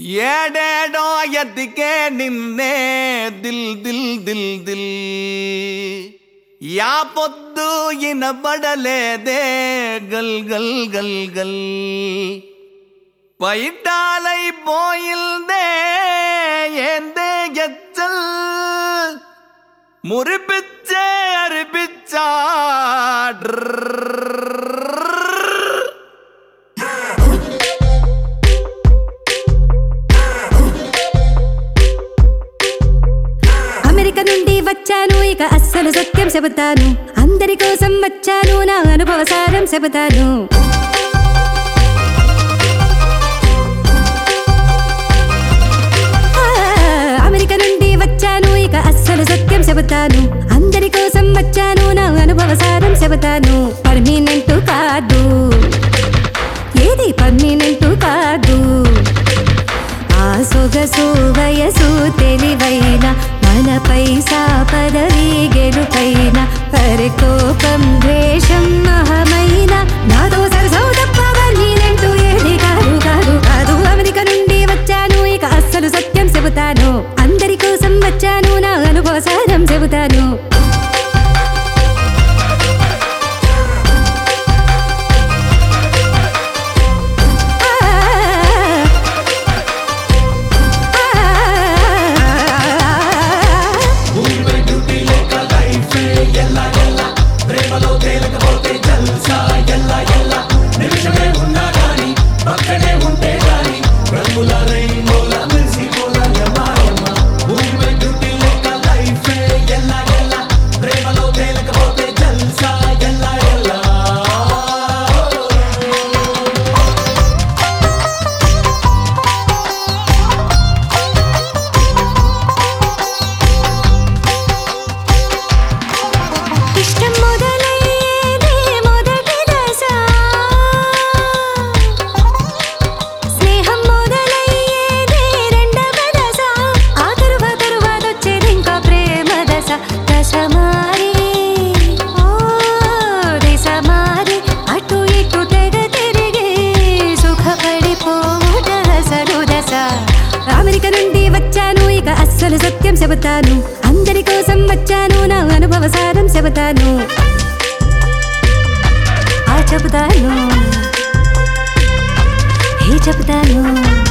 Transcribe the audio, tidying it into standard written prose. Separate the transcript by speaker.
Speaker 1: ఏడేడో ఎదికే నిన్నే దిల్ దిల్ దిల్ దిల్ యా పొద్దు ఇనబడలేదే గల్ గల్ గల్ గల్ పైటాలైపోయిందే ఏందే ఎచ్చల్ మురిపిచ్చే అరిపిచ్చా
Speaker 2: అమెరికా నుండి వచ్చాను ఇక అస్సలు సత్యం చెబుతాను అందరి కోసం వచ్చాను నా అనుభవ సారం చెబుతాను అమెరికా నుండి వచ్చాను ఇక అస్సలు సత్యం చెబుతాను అందరి కోసం వచ్చాను నా అనుభవ సారం చెబుతాను పర్మినెంట్ కాదు ఏది పర్మినెంట్ కాదు ఆ సొగసు వయసు తెలివైన మన పైసా పదవి గెలుపైన పరికోపం ద్వేషం మహమైన నాతో సరసౌ తప్ప పర్మినెంట్ ఏది కాదు కాదు కాదు అమెరికా నుండి వచ్చాను ఇక అస్సలు సత్యం చెబుతాను అందరి కోసం వచ్చాను నా అనుభవ సారం చెబుతాను అమెరికా నుండి వచ్చాను ఇక అస్సలు సత్యం చెబుతాను అందరి కోసం వచ్చాను నా అనుభవ సారం చెబుతాను చెబుతాను